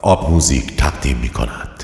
آب موزیک تقدیم می کند.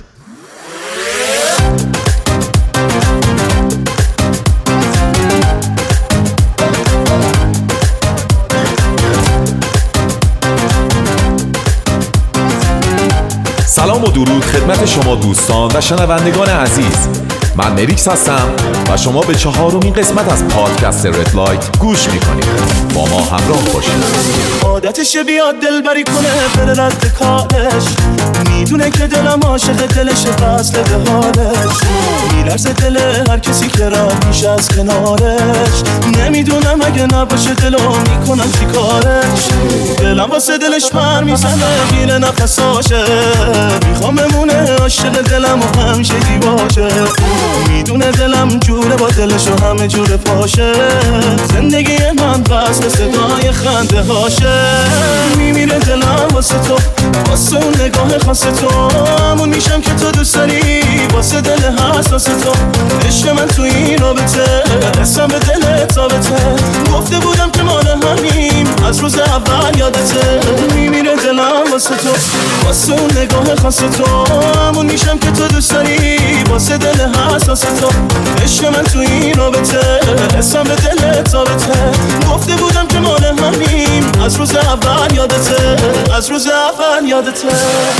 سلام و درود خدمت شما دوستان و شنوندگان عزیز. من مریکس هستم و شما به 4مین قسمت از پادکست رد لایت گوش میکنید. با ما همراه باشید. عادتش بیاد دلبری کنه بره رد کارش، میدونه که دلم عاشق دلشه فصل به حالش، میلرزه دل هر کسی که رد میشه از کنارش، نمیدونم اگه نباشه دلو میکنم چی کارش، دلم واسه دلش پر میزنه میره نفساشه، میخوام بمونه عاشق دلم و همیشه دیواشه، میدونه دلم جوره با دلش و همه جوره پاشه، زندگی من بس به صدای خنده هاشه، میمیره دلم واسه تو، واسه اون نگاه خاص تو، همون میشم که تو دوست داری، واسه دل حساس تو، عشق من تو این رابطه، اسم به دل ثابته، گفته بودم که مال همیم از روز اول یادته، میمیره دلم واسه تو، واسه اون نگاه خاص تو، همون میشم که تو دوست داری، واسه دل حساس تو، عشق من تو این رابطه، اسم به دل ثابته، گفته بودم که مال همیم از روز اول یادته، از روز اول یادته.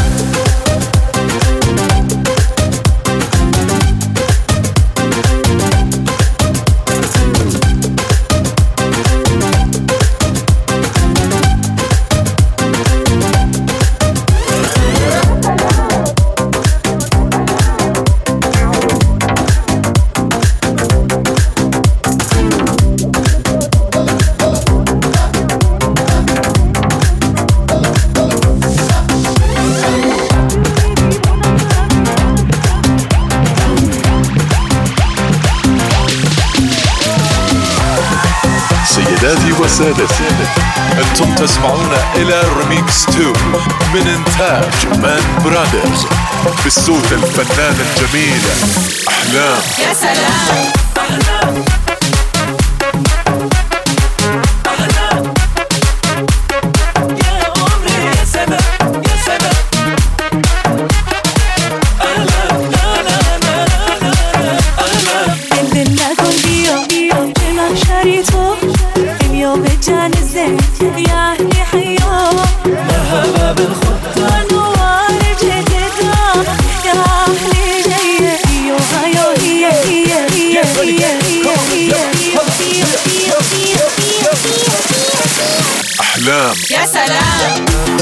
سيداتي وسادتي، أنتم تسمعون إلى ريميكس 2 من إنتاج مان برادرز بالصوت الفنان الجميل أحلام. يا سلام أحلام. أحلام يا سلام.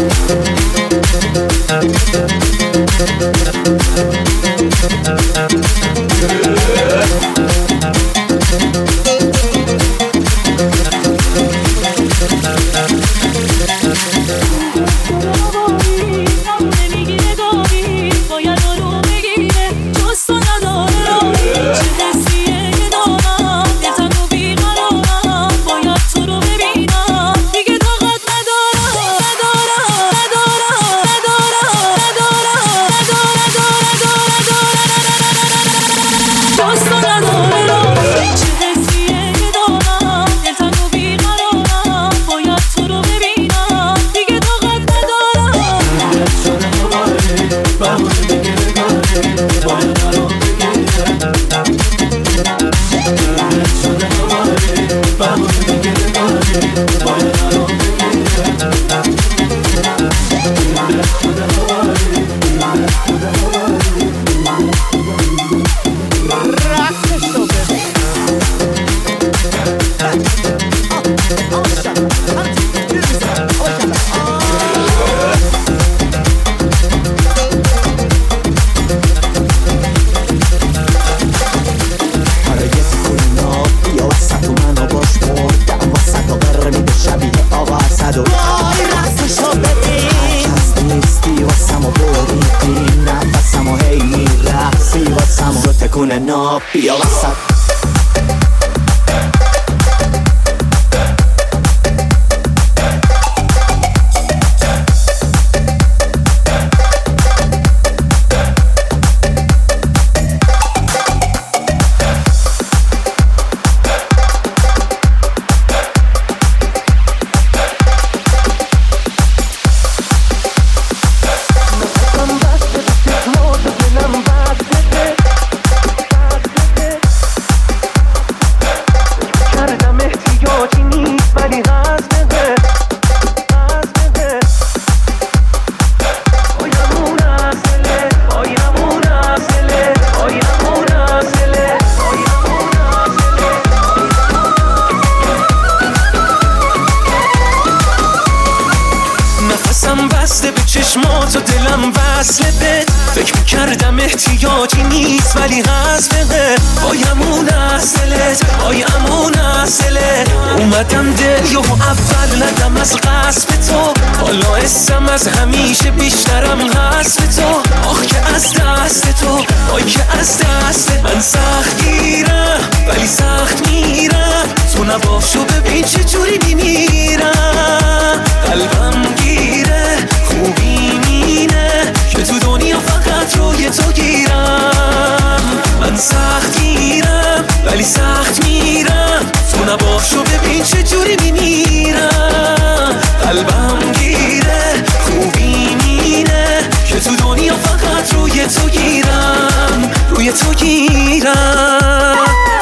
No, pio WhatsApp. با تو دلم وصله بهت، فکر میکردم احتیاجی نیست ولی هست بهت. بایم اصلت بایم اصلت، اومدم دل یهو اول ندم از قصب تو، حالا اسم از همیشه بیشترم هست به تو. آخ که از دست تو، آی که از دست من سخت گیرم ولی سخت میرم، تو نباشو ببین چه جوری میمیرم. قلبم گیره خوبی مینه که تو دنیا فقط روی تو گیرم. من سخت گیرم ولی سخت میرم، تو نباشو ببین چه جوری میمیرم. قلبم گیره خوبی مینه که تو دنیا فقط روی تو گیرم، روی تو گیرم.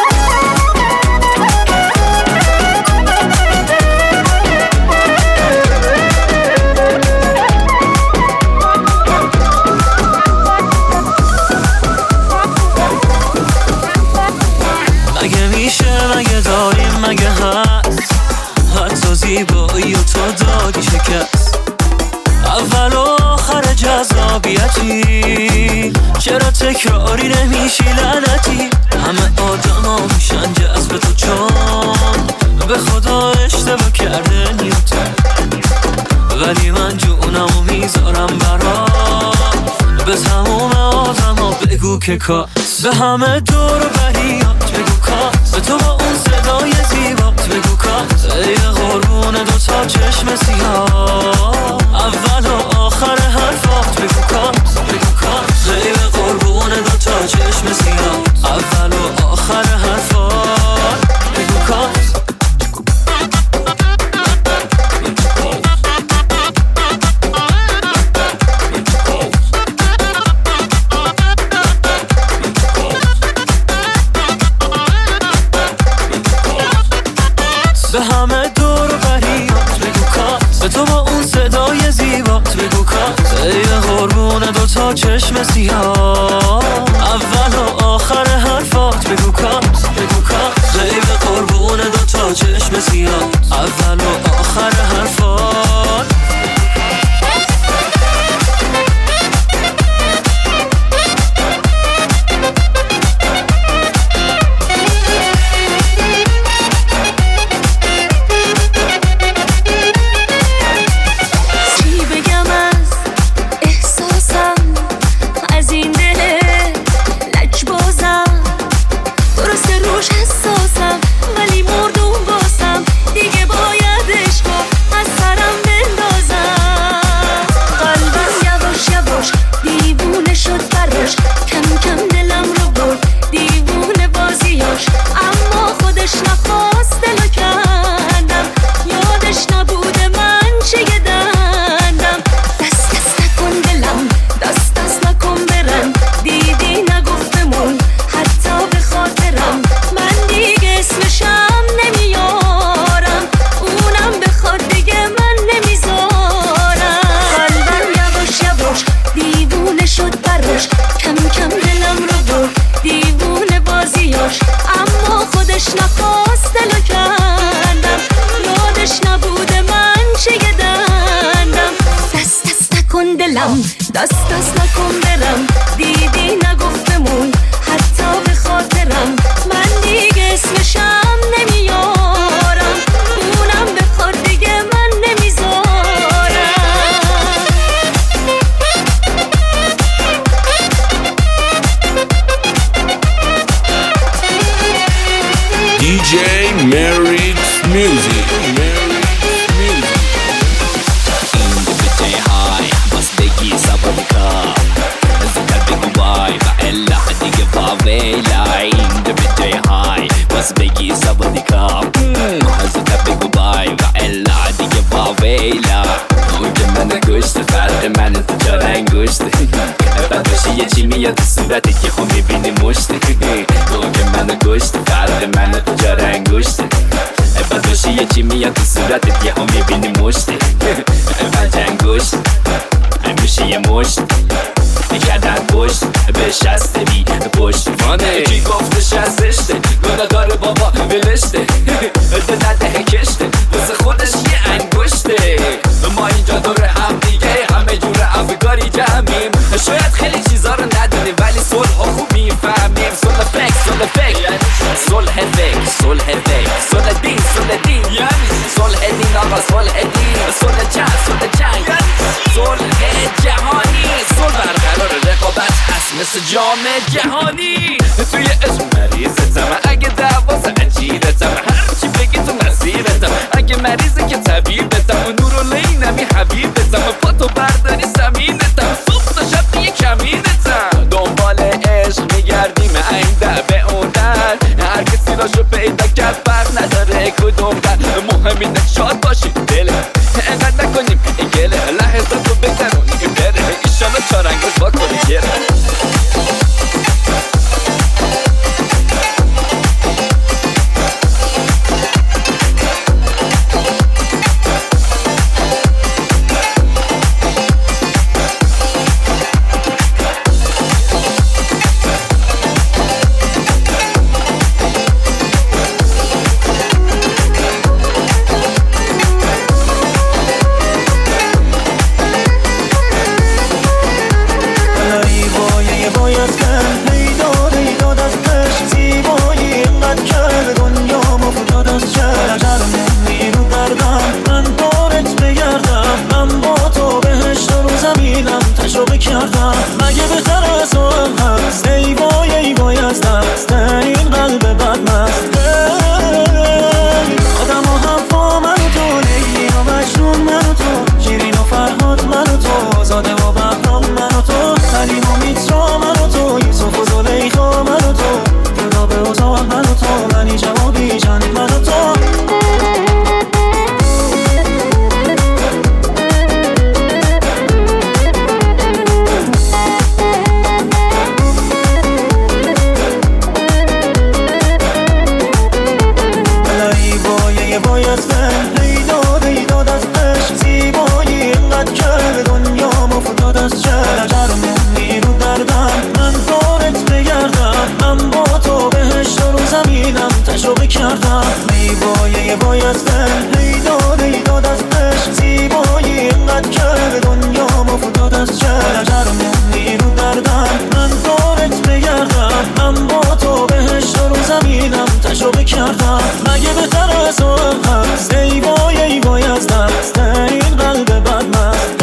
مگه میشه مگه داریم مگه هست، حتی زیبایی و تو دادی شکست. اول و آخر جذابیتی، چرا تکراری نمیشی لعنتی. همه آدم ها میشن جذب تو چون به خدا اشتباه کرده نیوتن، ولی من جونمو میذارم برات. به تموم آدم ها بگو که کات، به همه دور و بریات بگو کات، به تو با اون صدای زیبات بگو کات. ای قربون دوتا چشم سیاه، اول و آخر حرفات بگو کات بگو کات. ای قربون دوتا چشم سیاه، اول و آخر حرفات بگو کات. به همه دور و بریات بگو کات، به تو با اون صدای زیبات بگو کات. ای قربون دوتا چشم سیاه، اول و آخر حرفات بگو کات بگو کات. ای قربون دوتا چشم سیاه، اول و آخر حرفات. دست دست نکن برم، دیدی نگفتمون حتی به خاطرم. من دیگه اسمشم نمیارم، اونم بخواد دیگه من نمیذارم. DJ Merit Music. بس بگی سوادی کام حضرت بگو بای و الا دیگه واویلا. اون که من گشت فرق من تو جا رنگشت، بعد باشی یه چی میاد تو صورتی که خون میبینی مشت. اون که من گشت فرق من تو جا رنگشت، بعد باشی یه چی میاد تو صورتی که خون میبینی مشت. من جنگشت میشه یه مشت میکردن پشت به شستمی پشتوانه. کی گفته شستشته گناه داره بابا ولشته، ده نده کشته واسه خودش یه انگشته. ما اینجا دور هم دیگه همه جوره همه کاری جمعیم. شاید خیلی چیزا رو ندونیم ولی صلح ها خوب میفهمیم. صلح فکر صلح فکر صلح فکر صلح فکر صلح دین صلح دین صلح دین آقا صلح دین صلح جنگ صلح جنگ صلح جهانی. صلح برقرار رقابت هست مثل جام جهانی. توی اسم مریضتم اگه دعواز عجیرتم هرچی بگی تو مسیرتم. اگه مریضه که طبیبتم و نورالعینمی حبیبتم و پاتو برداری زمینتم. صبح تا شب دیگه کمینتم. دنبال عشق میگردیم این در به اون در. هر کسی راشو پیدا کرد فرق نداره کدوم در. مهم اینه شاد باشی دله اینقدر نکنیم این گله. لحظات رو بگذرونیم بره ایشالا چارنگوز با کنی گره. مگه بهتر از اون هست ای وای ای وای از دست این قلب بدمست. آدم و حرفا من و تو لیلی و مجنون من و تو شیرین و فرهاد من و تو زاده و بهرام من و تو حلیم و میترا من و تو یوسف و زلیخا من و تو جدا به اتاق من و تو منی جوابی جان من و تو. یه باید زن هیداد از عشق زیبایی اینقدر کرد دنیا مفتاد از چه جرمونی رو دردم من دارت بگردم من با تو بهشت رو زمینم تجربه کردم مگه بهتر از اون هست ای وای از دست این قلب بدمست.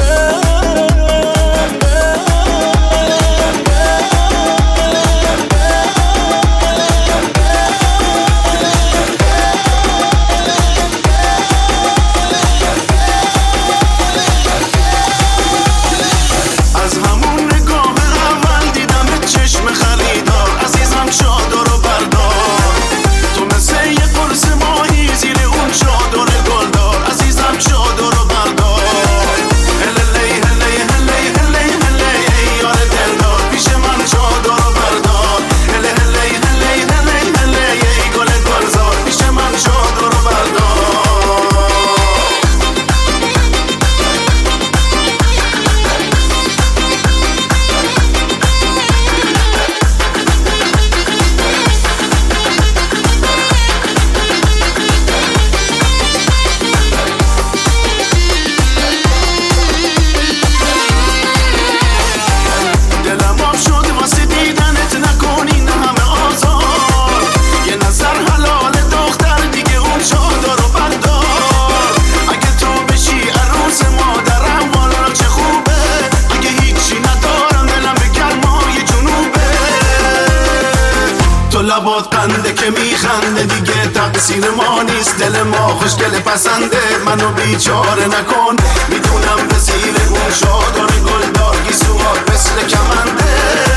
لبات قنده که میخنده دیگه تقصیر ما نیست دل ما خوشگل پسنده منو بیچاره نکن میدونم به زیر اون شادان گلدار گیسوات مثل کمنده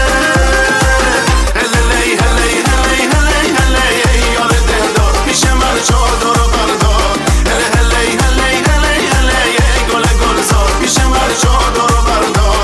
هلی هلی هلی هلی هلی یار دلدار پیش من چادر و بردار هلی هلی هلی هلی هلی گل گلزار پیش من چادر و بردار.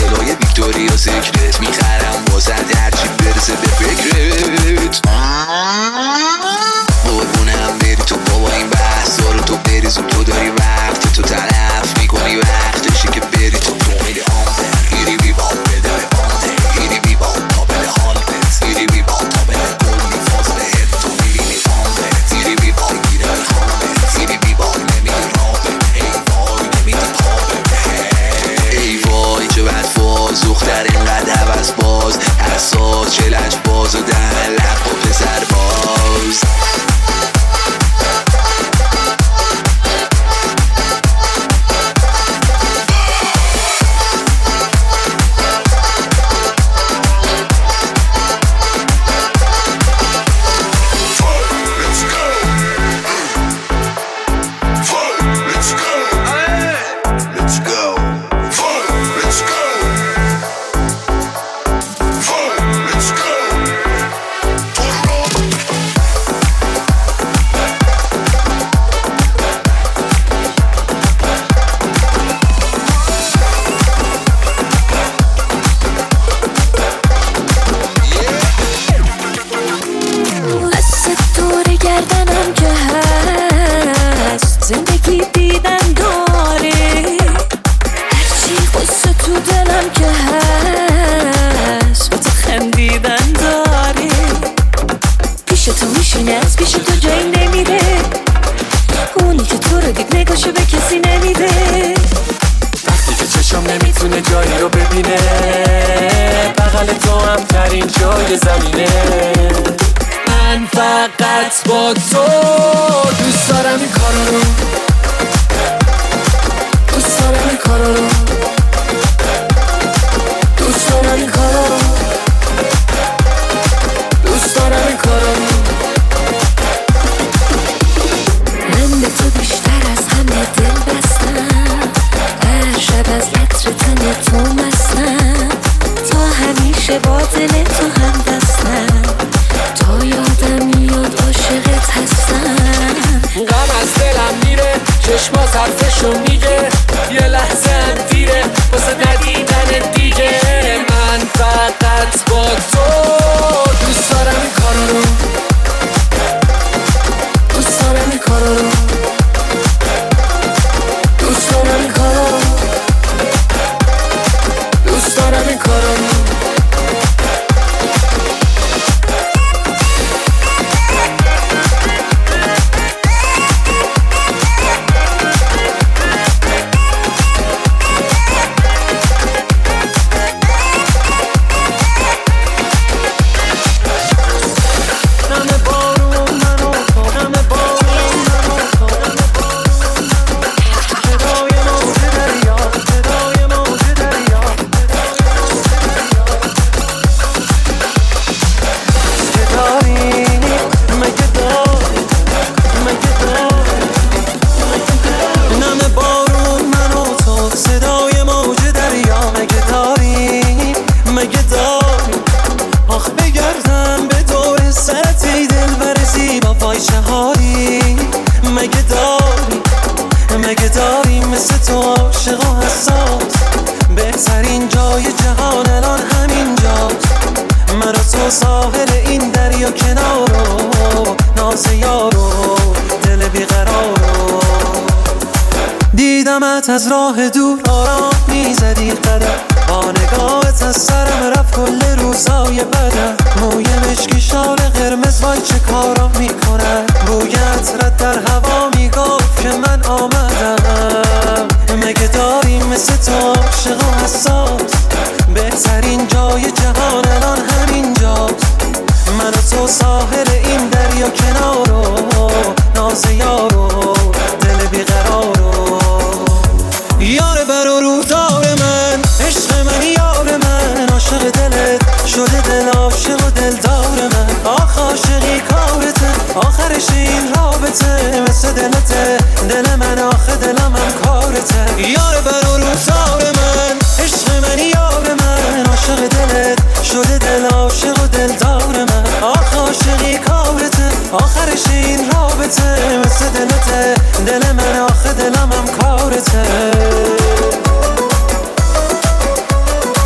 هتلای ویکتوریا سیکرت میخرم واسه هرچی برسه به فکرت. قربونم بری تو بابا این بحثا رو تو بریزون، تو داری وقت تو تلف میکنی وقتشی که بری تو دومیل آنده گیری بی باب بده آنده گیری بی باب تابل حالت گیری بی باب تابل کلی فاز بهت تو میبینی آنده گیری بی باب گیره خانده گیری بی باب نمیدی رابه ای وای نمیدی پابه ای وای چه بد فاز دختر اینقدر عوض باز حساس چه لج باز و ده لق و پسر باز. از راه دور آرام میزدی قدم با نگاهت از سرم رفت کل روزای بدم موی مشکی شال قرمز وای چه کارا میکنن بوی عطرت در هوا میگفت که من آمدم مگه داریم مثل تو عاشق و حساس بهترین جای جهان الان همینجاست من و تو ساحل این دریا کنارو ناز یارو دل بیقرارو یار بر و روزار من عشق من یار من عاشق دلت شده دل عاشق و دلدار من آخ عاشقی کارته آخرش این رابطه مثل دلته دل من آخه دلم هم کارته یار بر و روزار من عشق من یار من عاشق دلت شده دل عاشق و دلدار من آخ عاشقی کارته آخرش این رابطه مثل دلته دل من آخه دلم هم کارته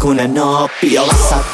میکنه ناب بیا وسط.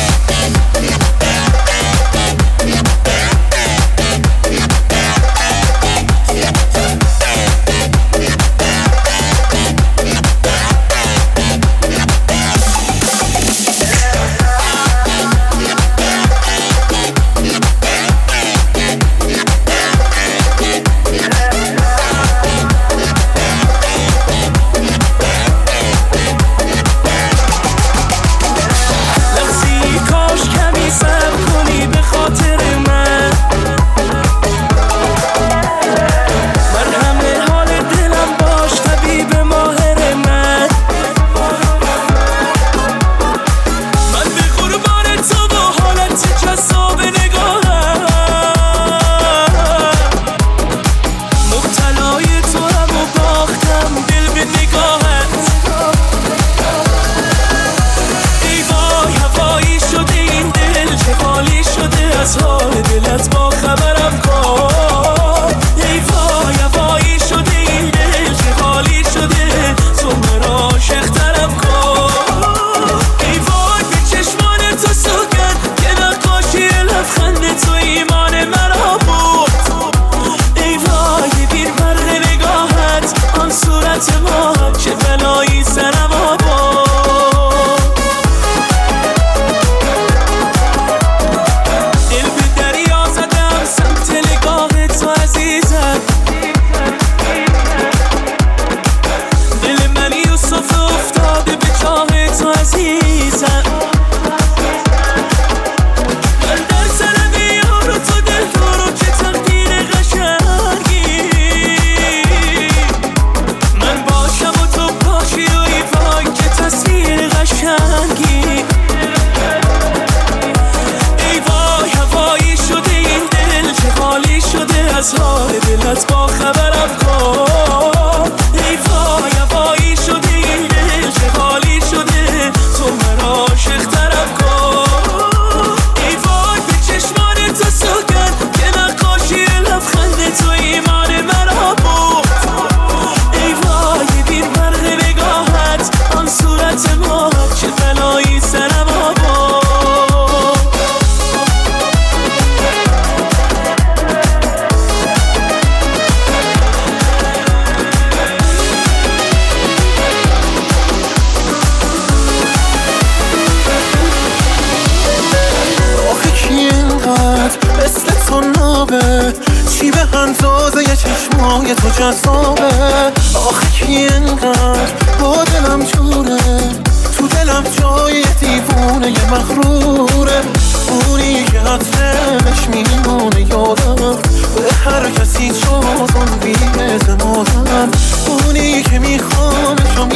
چی به اندازه یه چشمای تو جذابه؟ آخه کی اینقدر با دلم جوره؟ تو دلم جای یه دیوونه یه مغروره، اونی که حتمش میمونه یادم به هر کسی جز اون بی‌اعتمادم، اونی که میخوامش و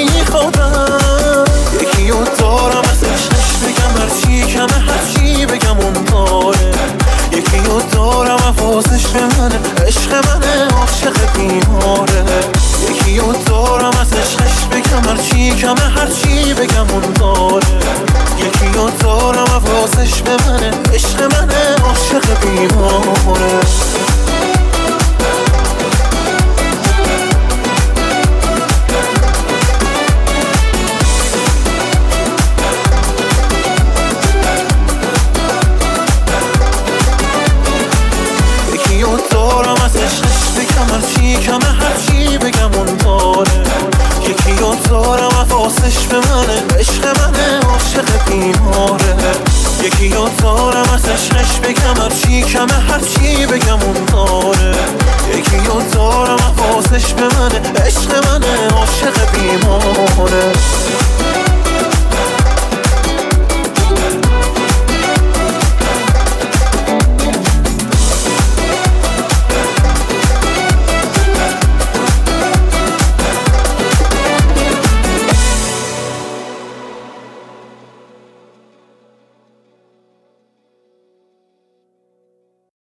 میخوادم. یکی رو دارم ازش بگم هرچی کمه هرچی بگم اون داره، یکی رو دارم حواسش به منه عشق من